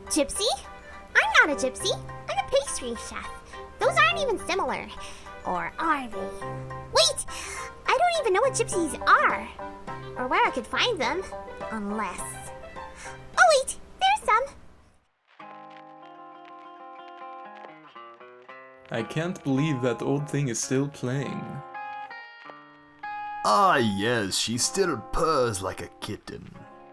Gypsy? I'm not a gypsy. I'm a pastry chef. Those aren't even similar. Or are they? Wait! I don't even know what gypsies are. Or where I could find them. Unless... Oh wait! There's some! I can't believe that old thing is still playing. Ah yes, she still purrs like a kitten.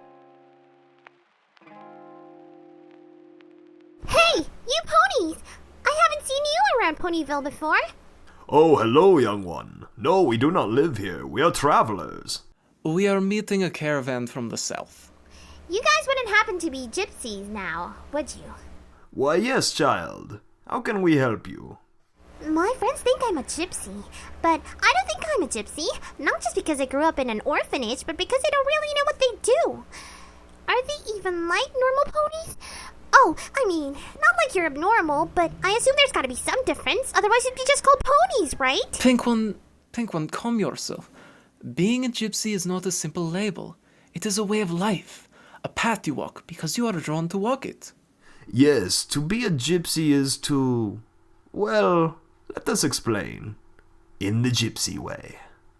Hey! You ponies! I haven't seen you around Ponyville before. Oh, hello, young one. No, we do not live here. We are travelers. We are meeting a caravan from the south. You guys wouldn't happen to be gypsies now, would you? Why, yes, child. How can we help you? My friends think I'm a gypsy, but I don't think I'm a gypsy. Not just because I grew up in an orphanage, but because I don't really know what they do. Are they even like normal ponies? Oh, I mean, not like you're abnormal, but I assume there's gotta be some difference. Otherwise it'd be just called ponies, right? Pink one, calm yourself. Being a gypsy is not a simple label. It is a way of life. A path you walk because you are drawn to walk it. Yes, to be a gypsy is to... Well, let us explain. In the gypsy way.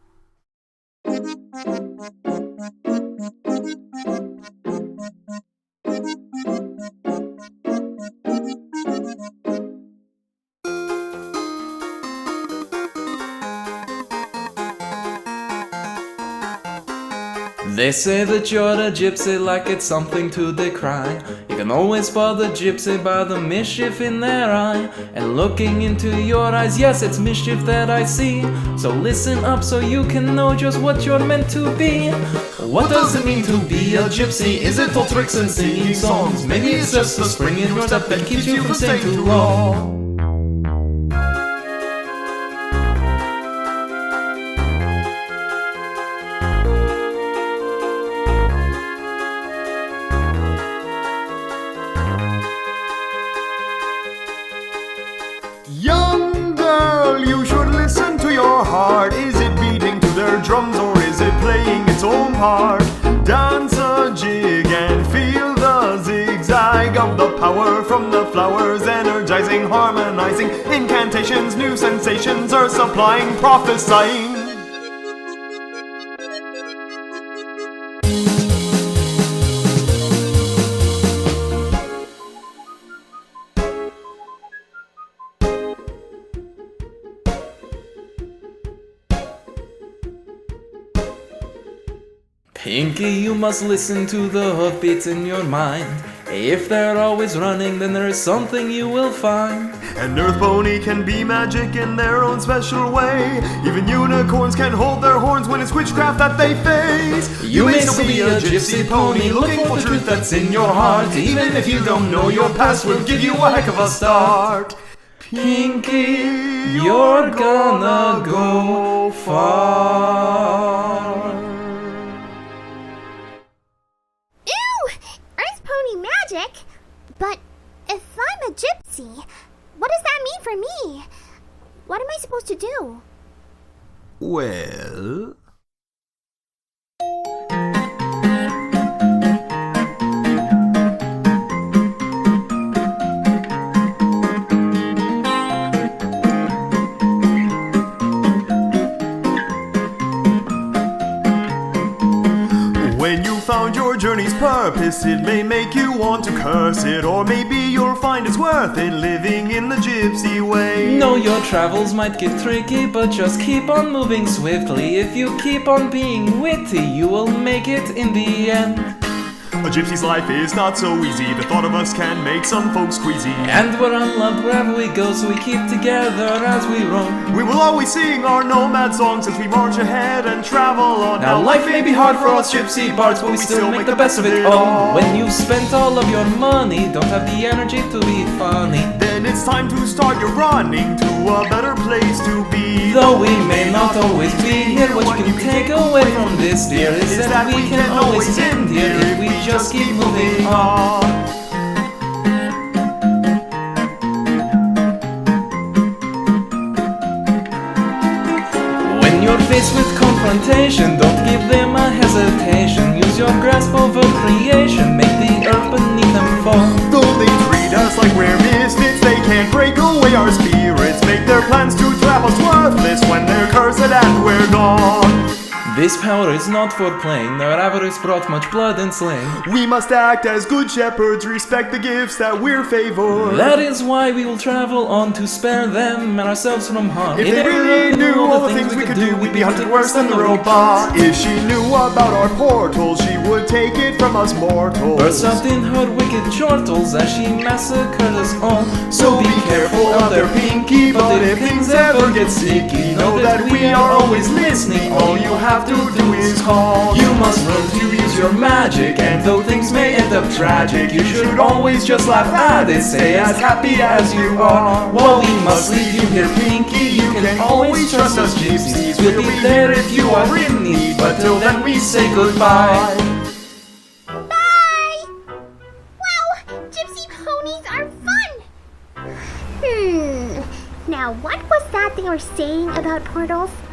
They say that you're a gypsy like it's something to decry. You can always spot the gypsy by the mischief in their eye. And looking into your eyes, yes, it's mischief that I see. So listen up so you can know just what you're meant to be. What does it mean to be a gypsy? Is it all tricks and singing songs? Maybe it's just the spring in your step that keeps you from staying too long. Young girl, you should listen to your heart. Is it beating to their drums or is it playing its own part? Dance a jig and feel the zigzag of the power from the flowers, energizing, harmonizing, incantations, new sensations are supplying, prophesying. Pinky, you must listen to the hoofbeats in your mind. If they're always running, then there is something you will find. An earth pony can be magic in their own special way. Even unicorns can hold their horns when it's witchcraft that they face. You may still be a gypsy pony looking for truth that's in your heart. Even if you don't know your past, will give you a heck of a start. Pinky, you're gonna go far. Magic? But if I'm a gypsy, what does that mean for me? What am I supposed to do? Well... When you found your journey's purpose, it may make you want to curse it, or maybe you'll find it's worth it living in the gypsy way. No, your travels might get tricky, but just keep on moving swiftly. If you keep on being witty, you will make it in the end. A gypsy's life is not so easy. The thought of us can make some folks queasy. And we're unloved wherever we go, so we keep together as we roam. We will always sing our nomad songs as we march ahead and travel on. Now life may be hard for us gypsy bards, but we still make the best of it all. When you've spent all of your money, don't have the energy to be funny, then it's time to start your running to a better place to be. Though we may not always be here, what you can take away from this, dear, is that we can always end here if we just keep moving on. When you're faced with confrontation, don't give them a hesitation. Use your grasp over creation, make the earth beneath them fall. Though they useless when they're cursed and we're gone. This power is not for playing, their avarice brought much blood and slain. We must act as good shepherds, respect the gifts that we're favored. That is why we will travel on to spare them and ourselves from harm. If they really knew all the things we could do, we'd be hunted worse than the robot. If she knew about our portals, she would take it from us mortals. Burst out in her wicked chortles as she massacred us all. So be careful of their pinky, but if things ever get sticky, know that we are always listening. All you have to do is call. You must learn to use your magic, and though things may end up tragic, you should always just laugh at it. Stay as happy as you are. While we must leave you here, Pinky, you can always trust us gypsies. We'll be there if you are in need, but till then we say goodbye. Bye! Wow, gypsy ponies are fun! Now what was that they were saying about portals?